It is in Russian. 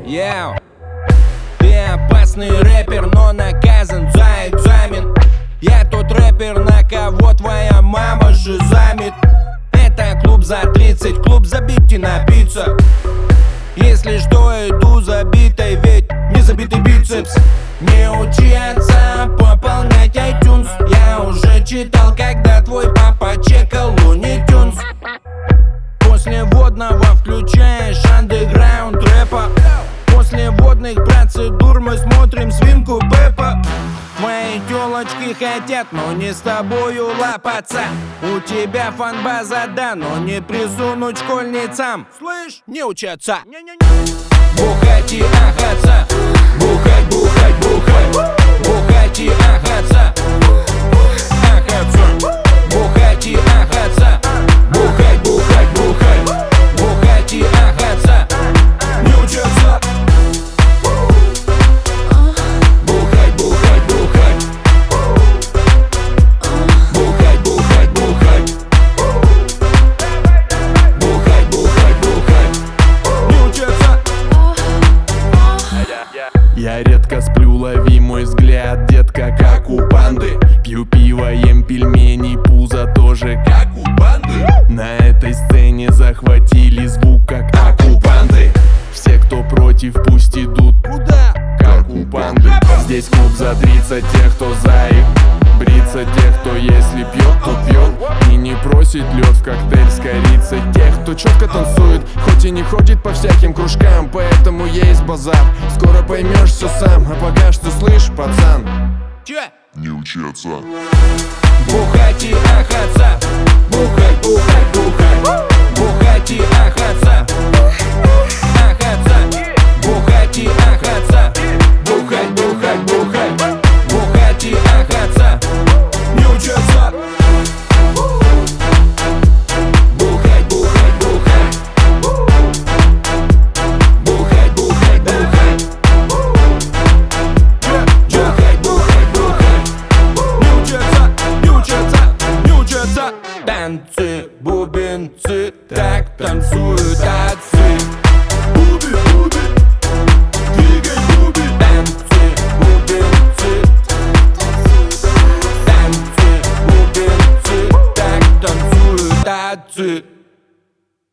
Йоу. Ты опасный рэпер, но наказан за экзамен. Я тот рэпер, на кого твоя мама шизамит. Это клуб за 30, клуб забить и напиться. Если что, иду забитой, ведь не забитый бицепс. Не учиться пополнять iTunes. Я уже читал, когда твой папа чекал Looney Tunes. После водного включаешь андеграунд рэпа. После водных процедур мы смотрим свинку Пеппа. Мои тёлочки хотят, но не с тобою лапаться. У тебя фан-база, да, но не присунуть школьницам. Слышь, не учатся. Бухать и ахаться. Бухать, бухать, бухать. Бухать и ахаться. Ахаться. Бухать и ахаться. Бухать, бухать, бухать. Бухать и ахаться. Не учатся. Бухать, бухать, бухать. Бухать, бухать, бухать. Бухать, бухать, бухать. Не учатся. Я редко сплю, лови мой взгляд, детка, как у панды. Пью пиво, ем пельмени, пузо тоже как у банды. На этой сцене захватили звук, как оккупанты. Все, кто против, пусть идут Куда? как у панды. Здесь клуб за 30, тех, кто заик. Бриться тех, кто если пьет, то пьет и не просит лед в коктейль с корицей. Тех, кто четко танцует, хоть и не ходит по всяким кружкам. Поэтому есть базар, скоро поймешь все сам. А пока что слышь, пацан, Че? Не учатся. Бухать и ахаться. Бухать, бухать, бухать. Бухать и ахаться. Ахаться. Бухать и ахаться. Бухать, бухать, бухать. Бухать и ахаться. Не учатся. Бухать, бухать, бухать. Бухать, бухать, бухать. Бухать, бухать, бухать. Не учатся, не учатся, не учатся. Танцы, бубенцы, так танцуют, так